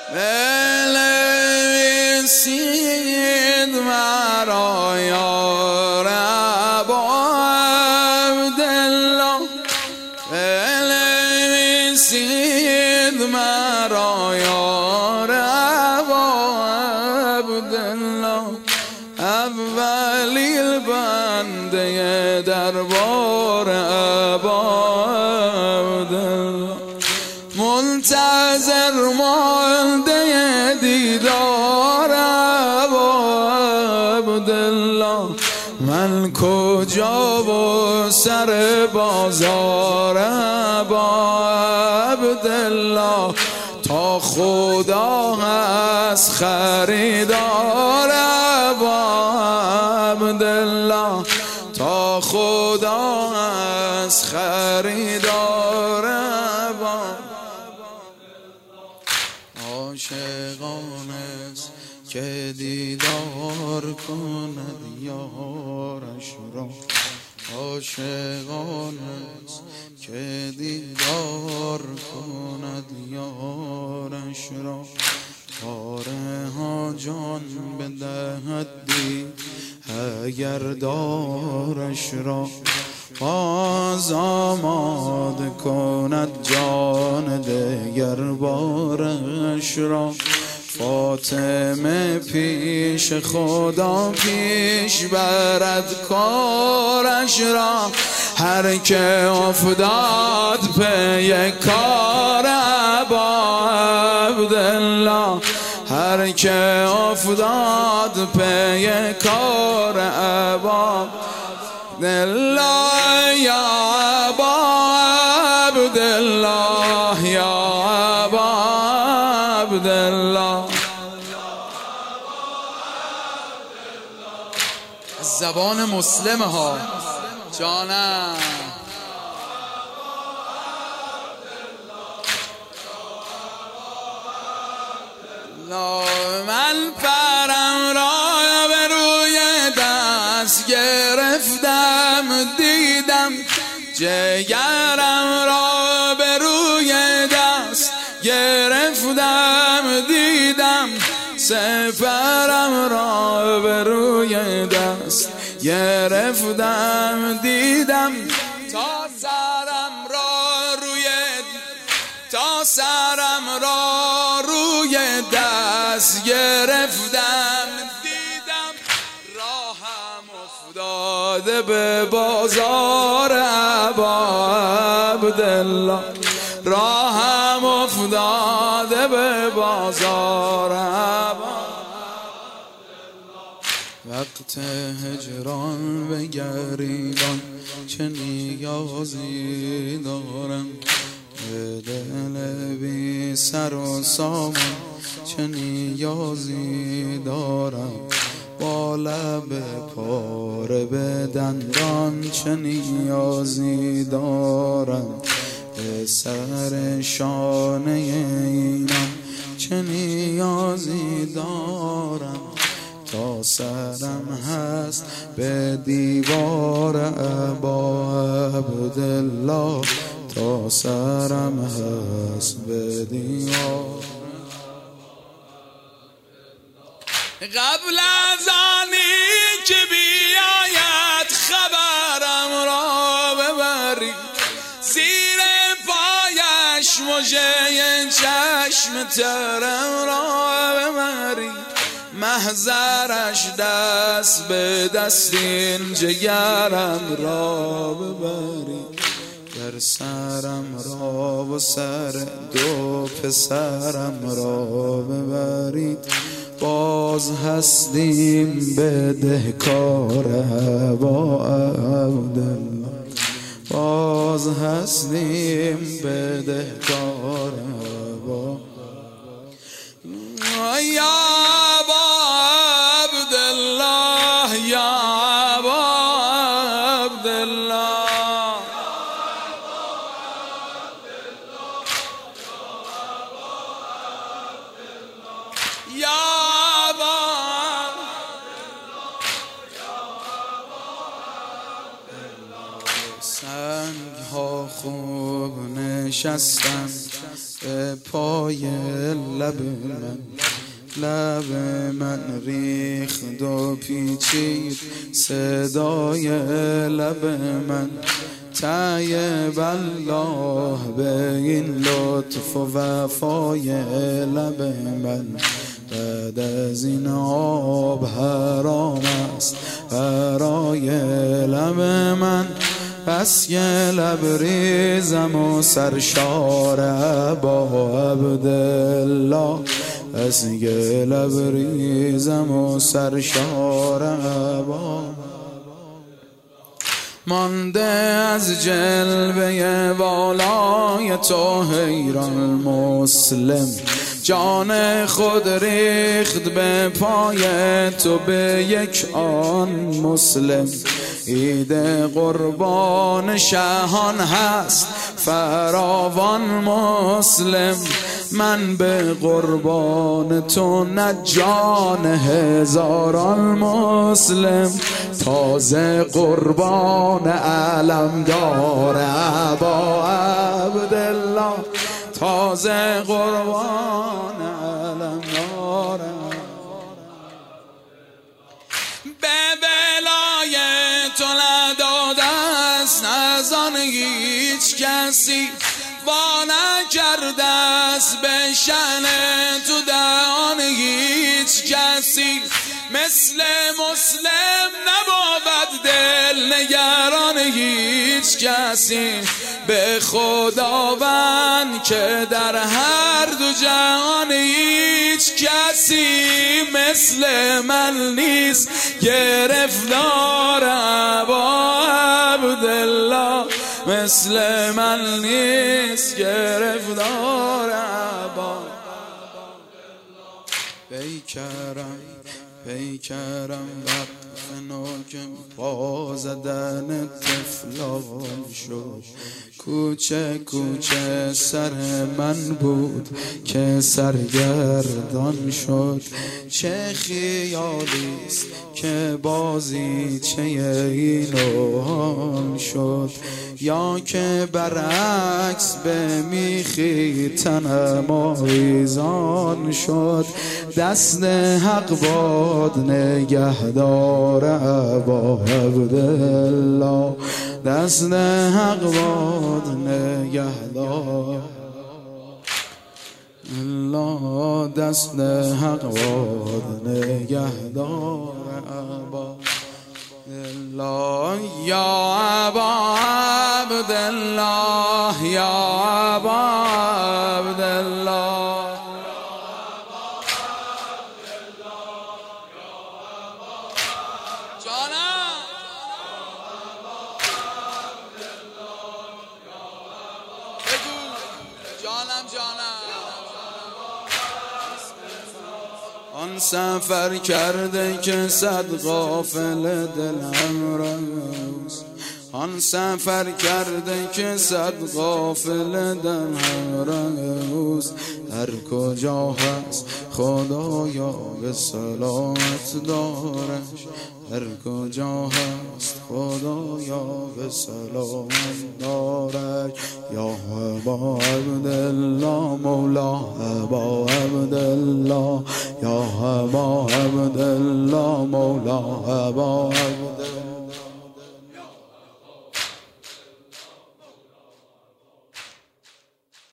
بنویسید مرا یار ابا عبدالله، بنویسید مرا یار ابا عبدالله. اولی بنده دربار ابا عبدالله، منتظر مانده دیدار ابا عبدالله. من کجا و سر بازار ابا عبدالله، تا خدا هست خریدار ابا عبدالله، تا خدا هست خریدار ابا. عاشقان است که دیدار کند یارش را، عاشقان است که دیدار کند یارش را. پاره ها جان بدهد دید اگر دارش را، باز آماد کند جان دگر بارش را. فاطمه پیش خدا پیش برد کارش را، هر که افتاد پی کار ابا عبدالله، هر که افتاد پی کار ابا عبدالله. یا ابا عبدالله، یا ابا عبدالله. زبان مسلم ها جانم. من پرم را به روی دست گرفتم، دیدم جگرم را به روی دست گرفتم، دیدم سپرم را به روی دست گرفتم، دیدم تا سرم را روی دست گرفتم، دیدم راهم افتاده به بازار ابا عبدالله، راهم افتاده به بازار ابا. وقت هجران به گریبان چه نیازی دارم، به دل بی سر و سامان چه نیازی دارم، با لب پاره به دندان چه نیازی دارم، به سر شانه اینم چه نیازی دارم. تا سرم هست به دیوار ابا عبدالله، تا سرم هست به دیوار. قبل از آنی که بیاید خبرم را ببری، زیر پایش مژه چشم ترم را ببری، محضرش دست به دستین جگرم را ببری. در سرم را و سر دو پسرم را ببرید، باز هستیم بدهکار ابا عبدالله، باز هستیم بدهکار ابا. یا ابا عبدالله، یا ابا عبدالله. سنگ ها خوب نشستن به پای لب من ریخت و پیچید صدای لب من. طیب الله به این لطف و وفای لب من. بعد از این آب حرام است برای لب من. پس یه لبریزم و سرشار ابا عبدالله. پس یه لبریزم و سرشار ابا. مانده از جلوه والای تو حیران مسلم. جان خود ریخت به پای تو به یک آن مسلم. عید قربان شهان هست فراوان مسلم. من به قربان تو نه جان هزاران مسلم. تازه قربان علمدار ابا عبدالله. تازه قربان علمدار. به بلای تو نداده است از آن هیچ کسی. با نکرده است به شأن تو دهان هیچ کسی. مثل مسلم نبود دل نگران هیچ کسی. به خداوند که در هر دو جهان هیچ کسی مثل من نیست گرفتار ابا عبدالله. مثل من نیست گرفتار ابا. پیکرم وقت ناکم پا زدن طفلان شد. کوچه کوچه سر من بود که سرگردان شد. چه خیالیست که بازی چه این و شد. یا که برعکس به میخی تنم آویزان شد. دست حق باد نگهدار ابا عبدالله. دست حق باد نگهدار الله. دست حق باد نگهدار ابا الله. یا ابا عبدالله. یا ابا عبدالله. آن سفر کرده که صد غافل دلم راست. آن سفر کرده که صد غافل دلم راست. هر کجا هست خدایا به سلامت دارش. هر کجا هست خدایا به سلامت دارش. یا ابا عبدالله.